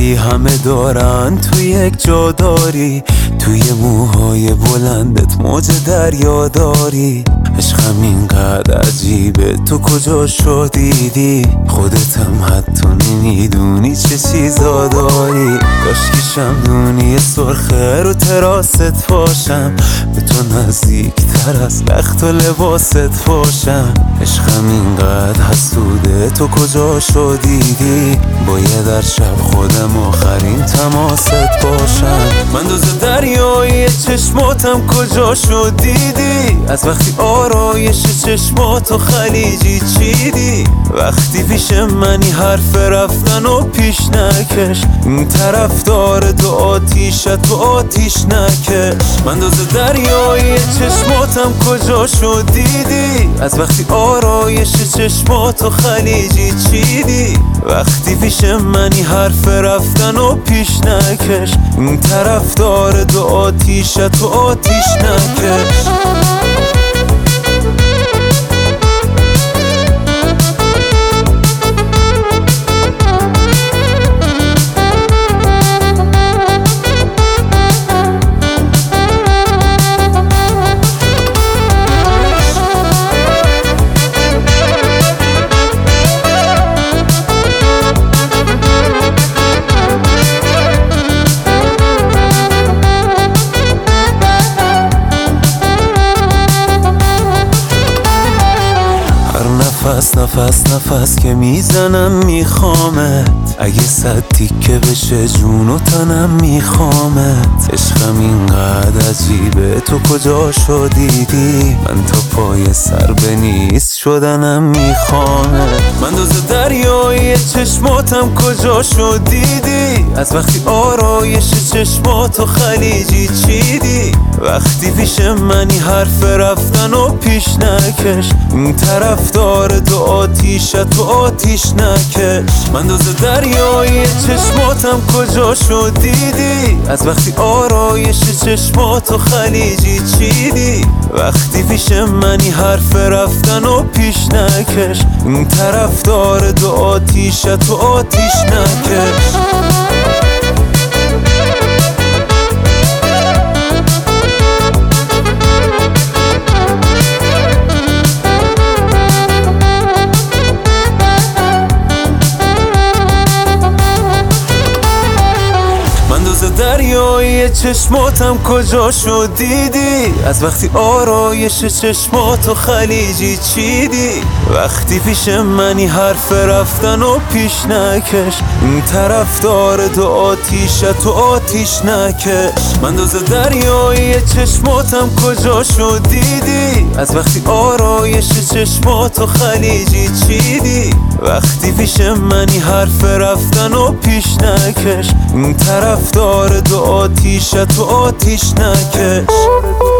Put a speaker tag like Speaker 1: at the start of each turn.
Speaker 1: ولی همه دارن تو یک جا داری، توی موهای بلندت موج دریا داری. عشقم اینقدر عجیبه تو کجا شو دیدی، خودتم حتی نمیدونی چه چیزا داری. کاشکی شمدونی سرخه رو تراست باشم، به تو نزدیک تر از لخت و لباست باشم. عشقم اینقدر حسوده تو کجا شو دیدی، باید در شب خودم آخرین تماست باشم. من دوز دریایی چشماتم کجا شو دیدی، از وقتی آرایش چشماتو خلیجی چیدی. وقتی پیش منی حرف رفتن و پیش نکش، این طرف داره تو آتیشت تو آتیش نکش. من دوز دریایی چشماتم کجا شو دیدی، از وقتی آرایش چشماتو خلیجی چیدی. وقتی پیش منی حرف رفتن و پیش نکش، این طرف داره تو آتیشت تو آتیش نکش. نفس که میزنم میخوامت، اگه 100 تیکه بشه جون و تنم میخوامت. عشقم اینقدر عجیبه تو کجا شو دیدی، من تا پای سر به نیست شدنم میخوامت. من دوز دریایی چشماتم کجا شو دیدی، از وقتی آرایش چشماتو خلیجی چیدی. وقتی پیش منی حرف رفتن و پیش نکش، این طرف داره تو آتیشت تو آتیش نکش. من دوز دریایی چشماتم کجا شو دیدی، از وقتی آرایش چشماتو خلیجی چیدی. وقتی پیش منی حرف رفتن و پیش نکش، این طرف داره تو آتیشت تو آتیش نکش. دریایی چشماتم کجا شو دیدی، از وقتی آرایش چشماتو خلیجی چیدی. وقتی پیش منی حرف رفتن و پیش نکش، این طرف داره تو آتیشت تو آتیش نکش. من دوز دریایی چشماتم کجا شو دیدی، از وقتی آرایش چشماتو خلیجی چیدی. وقتی پیش منی حرف رفتن و پیش نکش، این طرف داره تو آتیشت تو آتیش نکش.